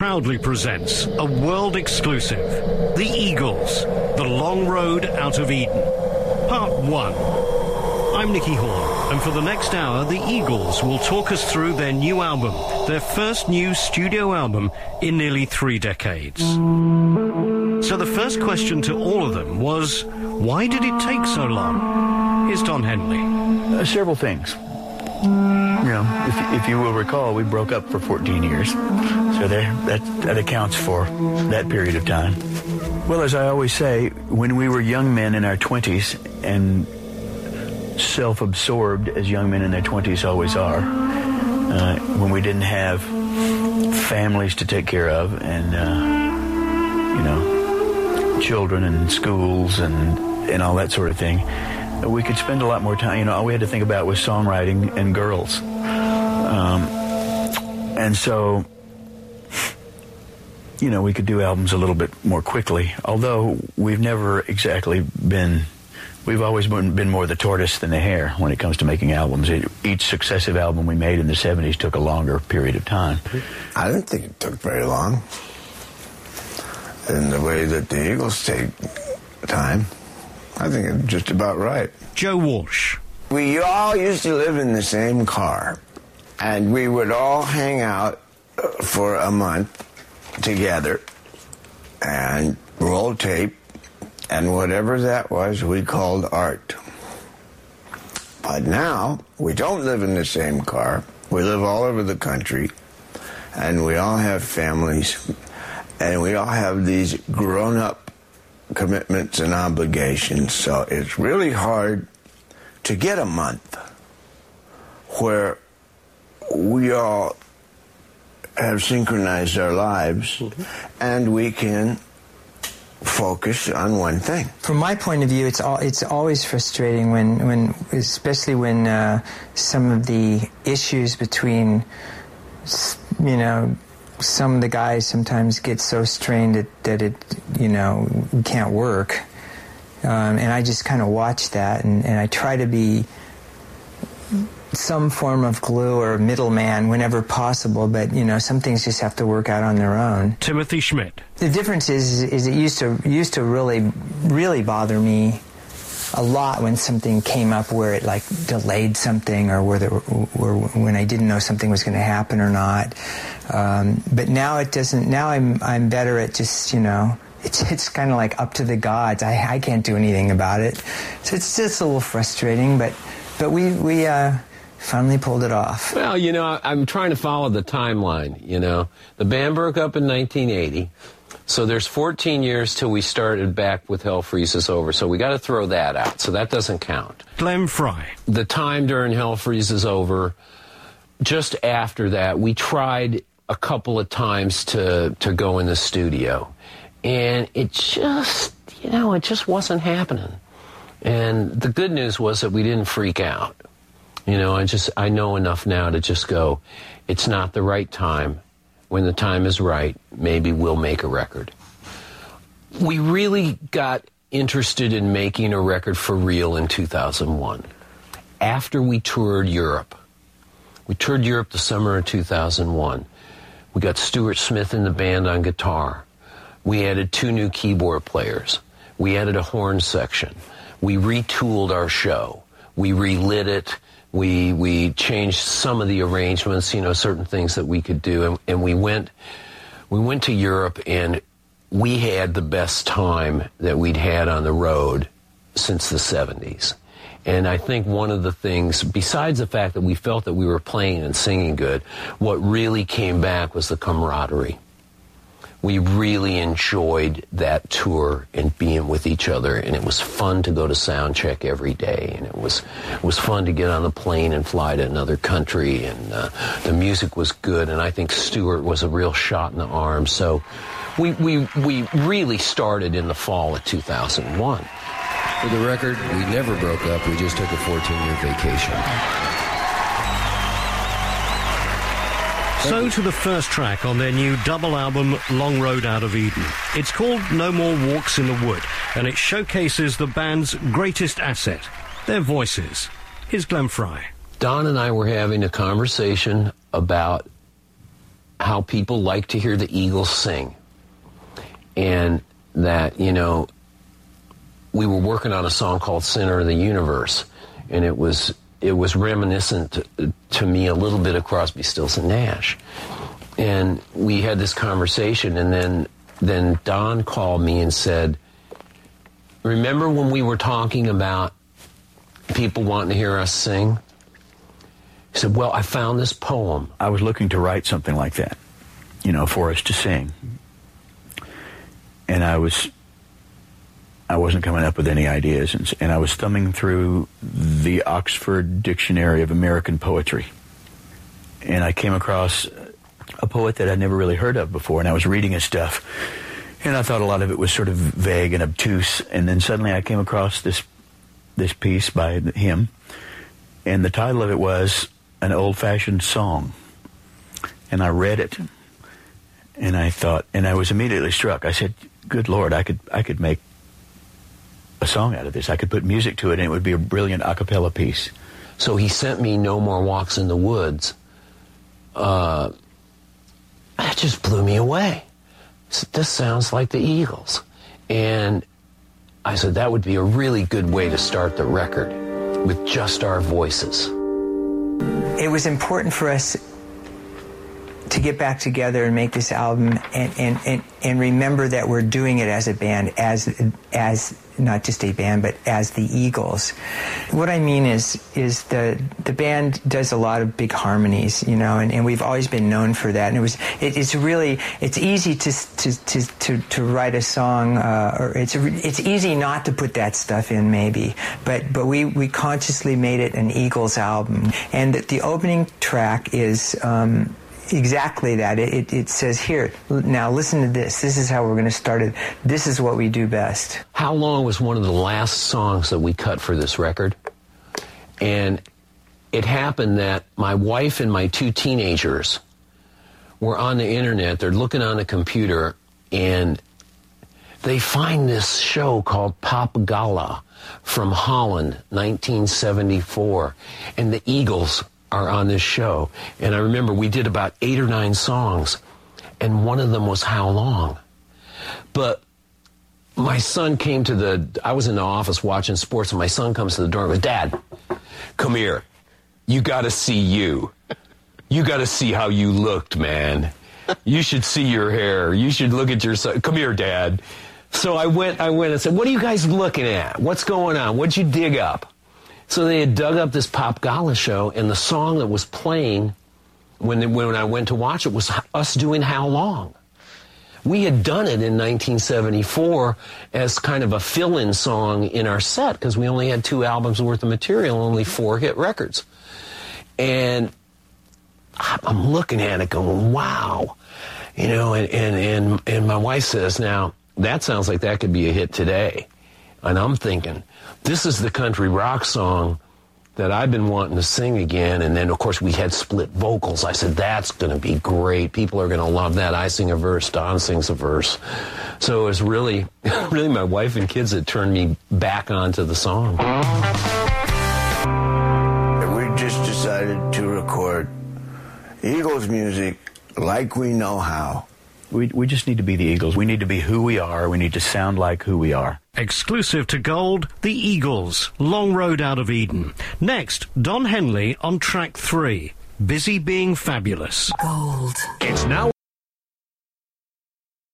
proudly presents a world exclusive, The Eagles, The Long Road Out of Eden, Part 1. I'm Nicky Horn, and for the next hour, The Eagles will talk us through their new album, their first new studio album in nearly 3 decades. So the first question to all of them was, why did it take so long? Here's Don Henley. Several things. You know, if you will recall, we broke up for 14 years. So that accounts for that period of time. Well, as I always say, when we were young men in our 20s and self-absorbed as young men in their 20s always are, when we didn't have families to take care of and, children and schools and all that sort of thing, we could spend a lot more time. All we had to think about was songwriting and girls. And so, we could do albums a little bit more quickly, although we've never exactly been, we've always been more the tortoise than the hare when it comes to making albums. Each successive album we made in the 70s took a longer period of time. I didn't think it took very long. In the way that the Eagles take time, I think it's just about right. Joe Walsh. We all used to live in the same car, and we would all hang out for a month together and roll tape, and whatever that was, we called art. But now, we don't live in the same car. We live all over the country, and we all have families, and we all have these grown-up commitments and obligations, so it's really hard to get a month where we all have synchronized our lives and we can focus on one thing. From my point of view, it's always frustrating when especially when some of the issues between some of the guys sometimes get so strained that it can't work, and I just kind of watch that and I try to be some form of glue or middleman whenever possible, but some things just have to work out on their own. Timothy Schmidt. The difference is it used to really bother me a lot when something came up where it delayed something or when I didn't know something was going to happen or not. But now it doesn't. Now I'm better at just it's kind of like up to the gods. I can't do anything about it. So it's just a little frustrating, but we finally pulled it off. Well, I'm trying to follow the timeline. The band broke up in 1980. So there's 14 years till we started back with Hell Freezes Over, so we got to throw that out, so that doesn't count. Glenn Frey. The time during Hell Freezes Over, just after that, we tried a couple of times to go in the studio, and it just wasn't happening. And the good news was that we didn't freak out. I know enough now to just go, it's not the right time. When the time is right, maybe we'll make a record. We really got interested in making a record for real in 2001. After we toured Europe. We toured Europe the summer of 2001. We got Stuart Smith in the band on guitar. We added 2 new keyboard players. We added a horn section. We retooled our show. We relit it. We changed some of the arrangements, certain things that we could do, and we went to Europe, and we had the best time that we'd had on the road since the 70s. And I think one of the things, besides the fact that we felt that we were playing and singing good, what really came back was the camaraderie. We really enjoyed that tour and being with each other, and it was fun to go to sound check every day, and it was fun to get on a plane and fly to another country, and the music was good, and I think Stuart was a real shot in the arm. So we really started in the fall of 2001. For the record, we never broke up. We just took a 14-year vacation. So to the first track on their new double album, Long Road Out of Eden. It's called No More Walks in the Wood, and it showcases the band's greatest asset, their voices. Here's Glenn Frey. Don and I were having a conversation about how people like to hear the Eagles sing. And that, you know, we were working on a song called Center of the Universe, and it was reminiscent to me a little bit of Crosby, Stills and Nash. And we had this conversation, and then Don called me and said, remember when we were talking about people wanting to hear us sing? He said, well, I found this poem. I was looking to write something like that, you know, for us to sing. And I wasn't coming up with any ideas, and I was thumbing through the Oxford Dictionary of American Poetry, and I came across a poet that I'd never really heard of before, and I was reading his stuff, and I thought a lot of it was sort of vague and obtuse, and then suddenly I came across this piece by him, and the title of it was An Old-Fashioned Song, and I read it, and I thought, and I was immediately struck. I said, good Lord, I could make a song out of this. I could put music to it, and it would be a brilliant a cappella piece. So he sent me No More Walks in the Woods. That just blew me away. This sounds like the Eagles. And I said that would be a really good way to start the record, with just our voices. It was important for us to get back together and make this album and remember that we're doing it as a band, as not just a band, but as the Eagles. What I mean is the band does a lot of big harmonies, you know, and we've always been known for that. And it's easy to write a song, or it's easy not to put that stuff in, maybe. But we consciously made it an Eagles album, and the opening track is exactly that. It says, here, now listen to this. This is how we're going to start it. This is what we do best. How Long was one of the last songs that we cut for this record. And it happened that my wife and my two teenagers were on the internet. They're looking on a computer, and they find this show called Pop Gala from Holland, 1974. And the Eagles are on this show. And I remember we did about 8 or 9 songs, and one of them was How Long. But my son came I was in the office watching sports, and my son comes to the door and goes, Dad, come here. You got to see you. You got to see how you looked, man. You should see your hair. You should look at your son. Come here, Dad. So I went and said, what are you guys looking at? What's going on? What'd you dig up? So they had dug up this Pop Gala show, and the song that was playing when I went to watch it was us doing How Long. We had done it in 1974 as kind of a fill-in song in our set, because we only had 2 albums worth of material, only 4 hit records. And I'm looking at it going, wow. You know, and my wife says, now, that sounds like that could be a hit today. And I'm thinking, this is the country rock song that I've been wanting to sing again. And then, of course, we had split vocals. I said, that's going to be great. People are going to love that. I sing a verse, Don sings a verse. So it was really my wife and kids that turned me back onto the song. We just decided to record Eagles music like we know how. We just need to be the Eagles. We need to be who we are. We need to sound like who we are. Exclusive to Gold, the Eagles, Long Road Out of Eden. Next, Don Henley on track 3, Busy Being Fabulous. Gold. It's now